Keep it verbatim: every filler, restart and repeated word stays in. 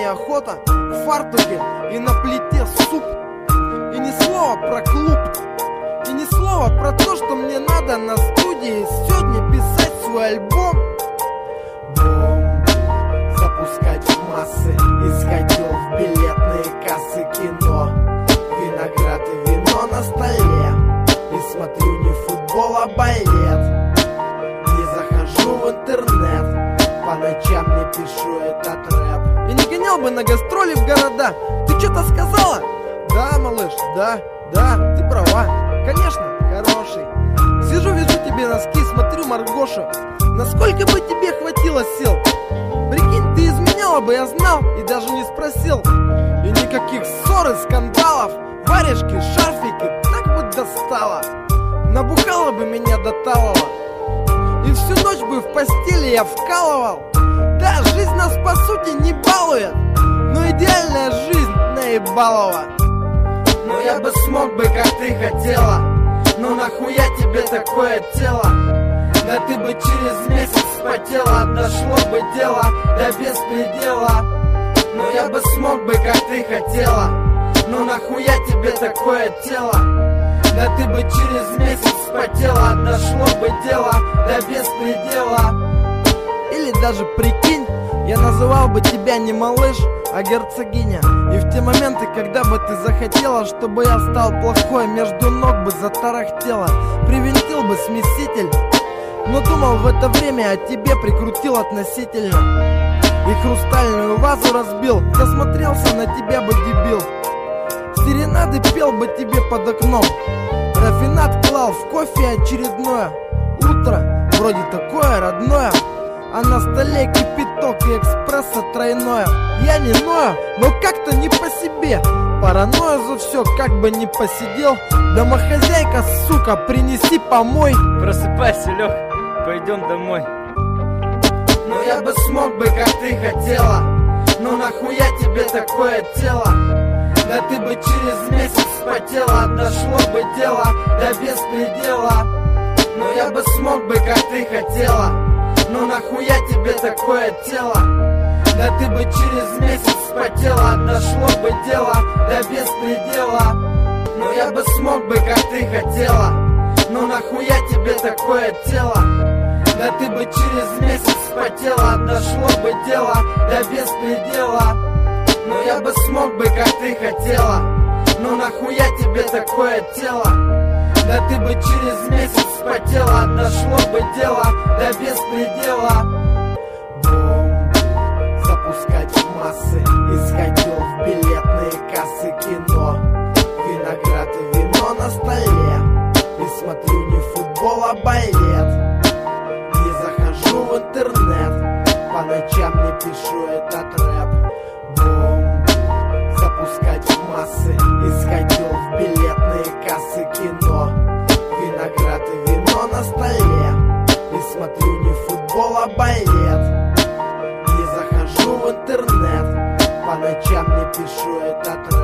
неохота, в фартуке и на плите суп. И ни слова про клуб, и ни слова про то, что мне надо на студии сегодня писать свой альбом. Бомбу запускать в массы, искать дел в билетные кассы кино. Виноград и вино на столе, и смотрю не футбол, а балет. Не захожу в интернет, по ночам не пишу этот рэп. И не гонял бы на гастроли в города. Ты что-то сказала? Да, малыш, да, да, ты права. Конечно, хороший. Сижу, вяжу тебе носки, смотрю Маргошу. Насколько бы тебе хватило сил? Прикинь, ты изменяла бы, я знал и даже не спросил. И никаких ссор и скандалов, варежки, шарфики, так бы достала. Набухала бы меня до талого, и всю ночь бы в постели я вкалывал. Да, жизнь нас по сути не балует, но идеальная жизнь наебалова. Но я бы смог бы, как ты хотела. Но нахуя тебе такое тело? Да ты бы через месяц спотела, дошло бы дело до беспредела. Но я бы смог бы, как ты хотела. Но нахуя тебе такое тело? Да ты бы через месяц спотела, дошло бы дело до беспредела. Или даже прикинь, я называл бы тебя не малыш, а герцогиня. И в те моменты, когда бы ты захотела, чтобы я стал плохой, между ног бы затарахтела, привинтил бы смеситель. Но думал в это время о тебе, прикрутил относительно. И хрустальную вазу разбил, засмотрелся на тебя бы, дебил. Серенады пел бы тебе под окном, рафинад клал в кофе очередное. Утро вроде такое родное, а на столе кипяток и экспресса тройное. Я не ною, но как-то не по себе. Паранойя за все, как бы не посидел. Домохозяйка, сука, принеси помой. Просыпайся, Лех, пойдем домой. Но я бы смог бы, как ты хотела. Но нахуя тебе такое тело? Да ты бы через месяц спотела, дошло бы дело до беспредела. Но я бы смог бы, как ты хотела. Но нахуя тебе такое тело? Да ты бы через месяц спотела, дошло бы дело до беспредела. Но я бы смог бы, как ты хотела. Но нахуя тебе такое тело? Да ты бы через месяц спотела, дошло бы дело до беспредела. Но я бы смог бы, как ты хотела. Но нахуя тебе такое тело? Да ты бы через месяц спотела, дошло бы дело до беспредела. Бомбу запускать в массы, искать дел в билетные кассы кино. Виноград и вино на столе, и смотрю не футбол, а балет. Не захожу в интернет, по ночам не пишу этот рэп. Бомбу запускать в массы, искать дел в билетные кассы кино. Виноград и вино на столе, и смотрю не футбол, а балет. Не захожу в интернет, по ночам не пишу этот рэп.